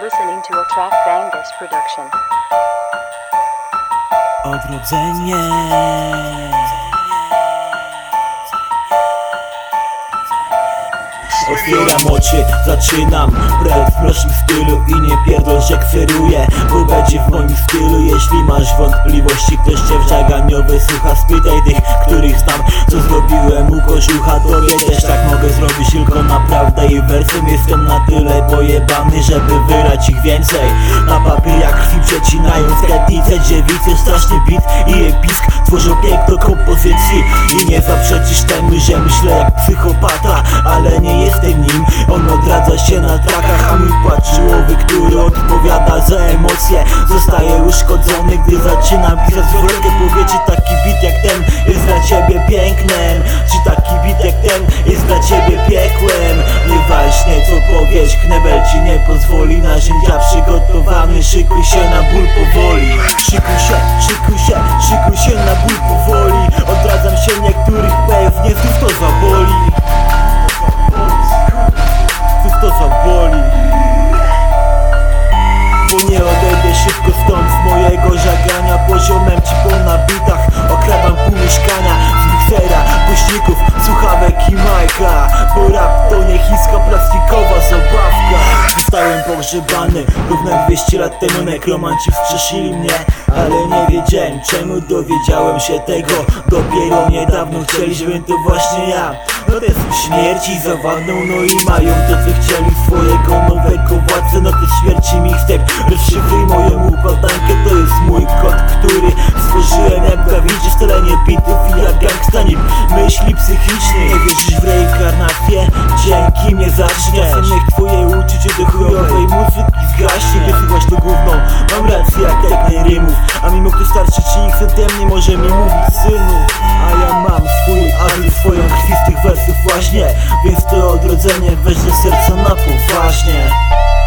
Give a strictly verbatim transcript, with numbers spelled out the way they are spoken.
listening to a track Bangus production. Odrodzenie. Otwieram oczy, zaczynam rap w prostym stylu i nie pierdol, że kseruję, bo będzie w moim stylu. Jeśli masz wątpliwości, ktoś cię w żaganiowy słucha, spytaj tych, których znam, co zrobiłem u kożucha. To ja też tak mogę zrobić, tylko naprawdę i wersem jestem na tyle pojebany, żeby wylać ich więcej. Na papier jak krwi przecinając tętnice, dziewice, straszny beat i episk tworzą piękno kompozycji. I nie zaprzeczysz temu, że myślę jak psychopata, ale nie jestem nim. On odradza się na trakach, a mój płacz czołowy, który odpowiada za emocje, zostaje uszkodzony, gdy zaczynam pisać zwrotkę. Powie, czy taki beat jak ten jest dla ciebie pięknem, czy taki beat jak ten jest dla ciebie piekłem. Nieważne co powiesz, knebel ci nie pozwoli. Narzędzia przygotowane, szykuj się na ból powoli. Szykuj się, szykuj się, szykuj się na ból powoli. Odradzam się niektórych, pewnie znów to zaboli. Znów to zaboli. Bo nie odejdę szybko stąd z mojego żagania. Poziomem ci po nabitach okradam pół mieszkania. Z miksera, głośników, słuchawek i majka, bo rap to nie chińska plastikowa zabawka. Zostałem pogrzebany równo dwieście lat temu. Nekromanci wskrzesili mnie, ale nie wiedziałem czemu. Dowiedziałem się tego dopiero niedawno. Chcieli, żebym to właśnie ja. No te śmierci zawadną, no i mają to co chcieli, swojego nowego władcę. No te śmierci mixtape, rozszyfruj moją układankę. To jest mój kod, który stworzyłem jak prawidłowo w terenie bitów i jak gangsta nim myśli psychicznej. Nie wierzysz w reinkarnację? Dzięki mnie zacznie. Czasem niech twoje uczucie do chujowej muzyki zgaśnie. Gdy słuchasz to gówno, mam rację jak teknę rymów, a mimo kto starszy czy ich ode mnie może mi mówić synu. A ja mam swój adres, swoją krwi z tych wersów właśnie, więc to odrodzenie weź do serca na poważnie.